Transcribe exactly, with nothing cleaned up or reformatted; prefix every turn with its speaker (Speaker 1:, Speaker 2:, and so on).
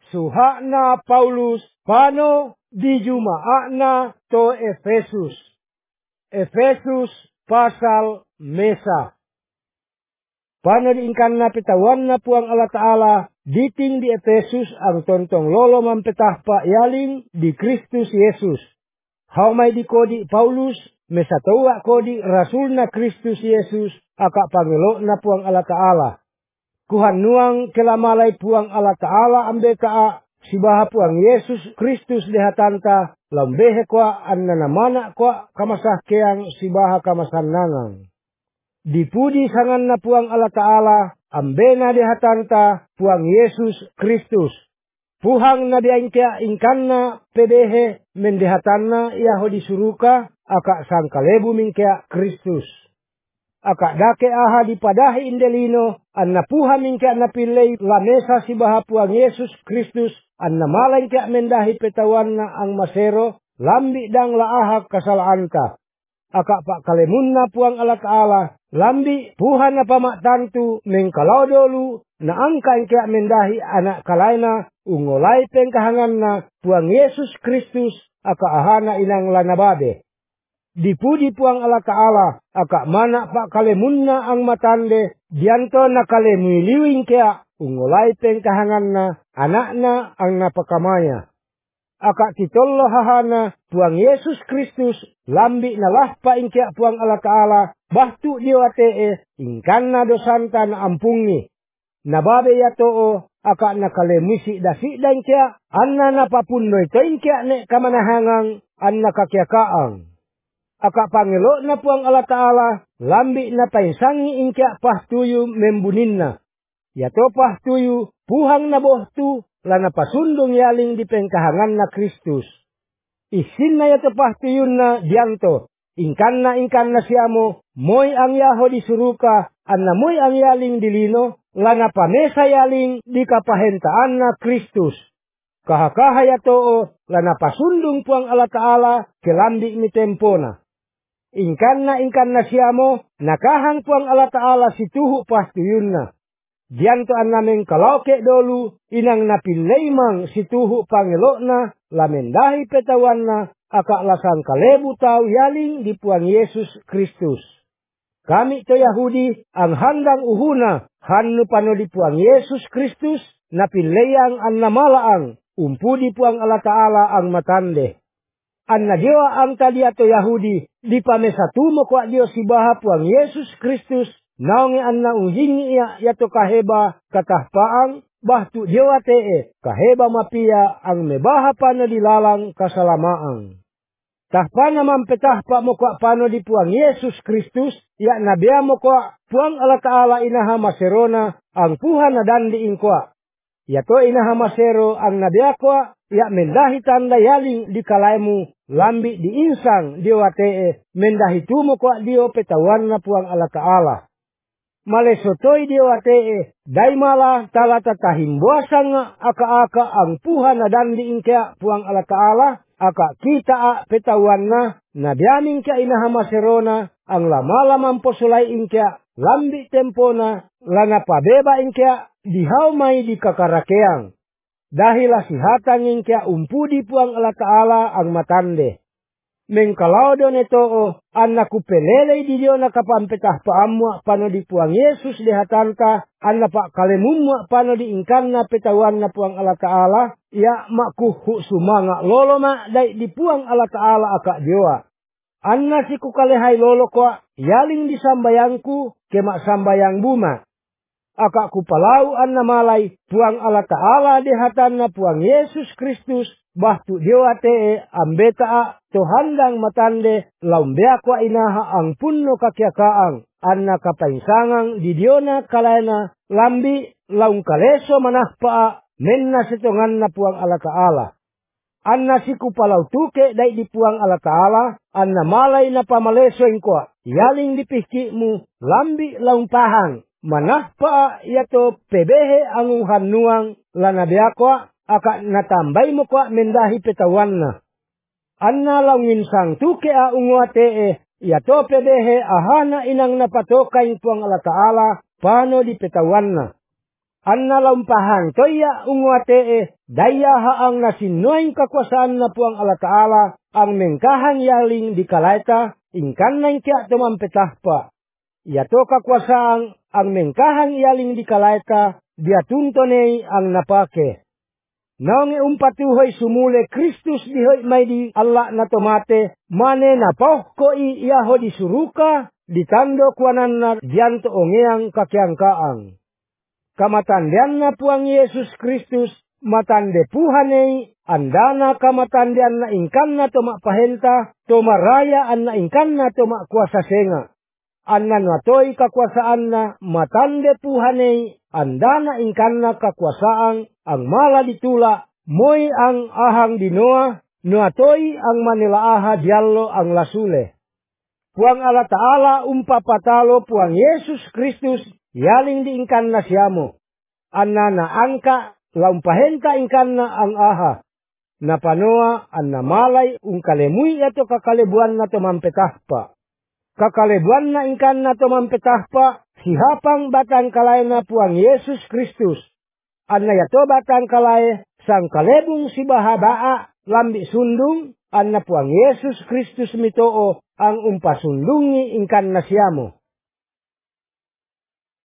Speaker 1: suhakna Paulus pano di jumaakna to Efesus. Efesus pasal mesa. Pano diingkanna pitawanna puang Allah Ta'ala diting di Efesus ang tontong lolo mampetah pa yaling di Kristus Yesus. Haumay di kodi Paulus mesatawa kodi rasulna Kristus Yesus akak pangelo na puang Allah Ta'ala. Kuhan nuang kelamalay puang Allah Ta'ala ambe kaa sibaha puang Yesus Kristus dehatanta lambehe kwa anna namana kwa kamasah keang sibaha kamasannangang. Dipudi sangan na puang Allah Ta'ala ambe na dehatanta puang Yesus Kristus. Puhang na diangkya ingkanna pedehe mendehatanna yahudi suruka akak sangkalebu mingkya Kristus. Akak dake aha dipadahi indelino anna puha mingkya napilay lamesa sibaha puang Yesus Kristus anna malay kya mendahi petawanna ang masero lambi dang laaha kasalaanta. Akak pak kalemunna puang Allah Ta'ala lambi puha na pamaktantu mengkalau dolu na angka kya mendahi anak kalayna ungolay pengkahanganna puang Yesus Kristus akak ahana inang lanababe. Dipudi puang Allah Ta'ala akak mana pak kalemunna ang matande dianto na kalemiliwing kya ungolay pengkahanganna anakna ang napakamaya. Akak titollo hahana puang Yesus Kristus lambi na lahpa ingkya puang Allah Ta'ala bahtu diwatee ingkanna dosanta na ampungi. Nababe yatoo akak na kalemisi dasi dan kya anna napapunnoy to ingkya ne kamanahangang anna kakyakaang. Akak pangelo na puang Allah Ta'ala lambi na painsangi ingkya pahtuyu membuninna. Yato pahtuyu puhang na bohtu lana pasundong yaling di pengkahangan na Kristus. Isin na yato pahtuyun na dianto. Ingkan na ingkan na siyamo moy ang yaho di suruka anna moy ang yaling dilino lana pamesa yaling di kapahentaan na Kristus. Kahakaha yato lana pasundong puang Allah Ta'ala kelambi ni tempona. Ingkan na ingkan na siyamo nakahang puang Allah Ta'ala situhu pahtuyun na. Dianto an nameng kalauke dolu inang napilaymang situhu pangelo na lamendahi petawan na akak lasang kalebu tau yaling di puang Yesus Kristus. Kami to Yahudi ang handang uhuna hannu pano di puang Yesus Kristus napilayang an namalaang umpu di puang Allah Ta'ala ang matande. Anna dewa ang tadia to Yahudi di pamesatumo kwa dio sibaha puang Yesus Kristus naonge anna ujingi iya yato kaheba katahpaang bahtu dewa tee kaheba mapia ang mebaha pano dilalang kasalamaang. Tahpana mampetahpa mo kwa pano di puang Yesus Kristus ya nabia mo kwa puang Allah Ta'ala inaha maserona ang puha na dandi ingkwa. Yato inaha masero ang nabia kwa ya mendahi tanda yaling di kalaimu lambi di insang dewa tee mendahi tumo kwa dio petawan na puang Allah Ta'ala. Malesotoy dewa tee daimala talata tahimbuasang aka-aka ang puha na dandi ingkya puang Allah Ta'ala aka kita a petawan na nabiaming kya inahamaserona ang lamalamang posulay ingkya lambi tempona lana pabeba ingkya dihaw may di kakarakeang. Dahil asihatang ingkya umpudi puang Allah Ta'ala ang matande. Mengkalau do neto anna kupelele di dio nakapampetah paamwa pano di puang Yesus dehatanta anna pak kalemumwa pano di ingkanna petawan na puang Allah Ta'ala ya makuhu sumanga lolo ma dai di puang Allah Ta'ala akak dioa. Anna si kukalehai lolo kwa yaling di sambayangku kemak sambayang buma. Akak kupalau anna malay puang Allah Ta'ala dehatanna puang Yesus Kristus bahtu dewa tee ambeta to handang matande laumbea kwa inaha ang punno kakyakaang anna kapainsangang di diona kalayna lambi laung kaleso manahpa menna setongan na puang Allah Ta'ala. Anna si kupalau tuke dai di puang Allah Ta'ala anna malay na pamaleso ingkwa yaling dipihkimu lambi laung pahang. Manahpa yato pebehe ang hanuang lanabiakwa aka natambay mo kwa mendahi petawan na. Anna langin sang tuke a ungwate yato pebehe ahana inang napatokay puang Allah Ta'ala pano di petawan na. Anna laumpahang toya unguate daya haang nasinuain kakuasaan na puang Allah Ta'ala ang mengkahang yaling di kalaita ingkan nang kia tumampetahpa. Yato kakuasaan ang mengkahang yaling di kalaita dia tuntonei ang napake. Naongi umpatuhoy sumule Kristus dihoy may di Allah na tomate mane na pauh ko i iaho di suruka ditando kuanan na dianto ongeang kakiangkaang. Kamatandian na puang Yesus Kristus matande puhanei andana kamatandian na ingkan na tomak pahenta tomaraya an na ingkan na tomak kuasa senga. Anna natoi kakuasaan na matande puhanei andana ingkan na kakuasaan ang mala ditula moy ang ahang dinoa nuatoi ang manilaaha diallo ang lasule. Puang Allah Ta'ala umpapatalo puang Yesus Kristus yaling diingkan na siyamo. Anna na angka laumpahenta ingkan na ang aha. Napanoa anna malay ungkalemui ato kakalebuan na tomampetahpa. Kakalebuan na ingkan na tomampetahpa sihapang batang kalay na puang Yesus Kristus. Anna yato batang kalay sang kalebung si bahabaa lambi sundung anna puang Yesus Kristus mitoo ang umpasundungi ingkan na siyamo.